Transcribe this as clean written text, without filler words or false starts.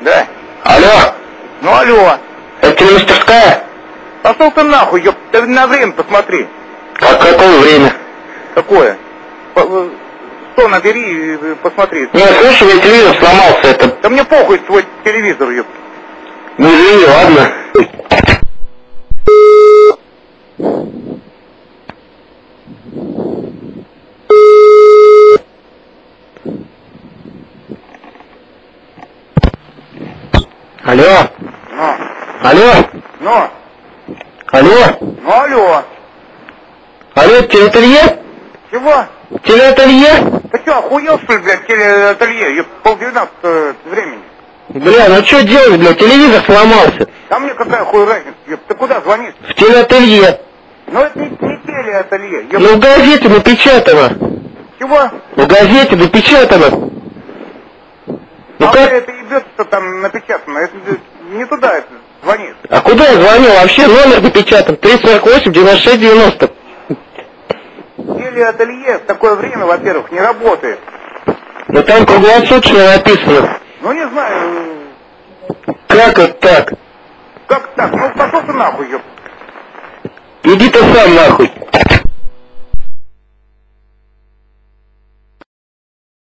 Да. Алло. Ну алло. Это телемастерская? Пошел ты нахуй, ёп, ты на время посмотри. Какое время? Какое? Что набери и посмотри. Не, слушай, у меня телевизор сломался, это... Да мне похуй твой телевизор, ёп. Ну извини, ладно. Алло. Ну. Алло. Ну. Алло. Ну алло. Алло, телеателье? Чего? Телеателье? Ты что, охуел, что ли, блядь, телеателье? Ёп, 11:30 времени. Бля, ну что делать, бля, телевизор сломался. А мне какая хуй разница, ёп, ты куда звонишь? В телеателье. Ну это не телеателье, ёп. Ну в газете напечатано. Чего? В газете напечатано. Ну А как? это ебется там напечатано, это не туда это звонит. А куда я звонил? Вообще номер напечатан. 348 96 90. Телеателье в такое время, во-первых, не работает. Ну там круглосуточно написано. Ну не знаю, Как это так? как так? Ну пошел ты нахуй, ёп. Иди ты сам нахуй.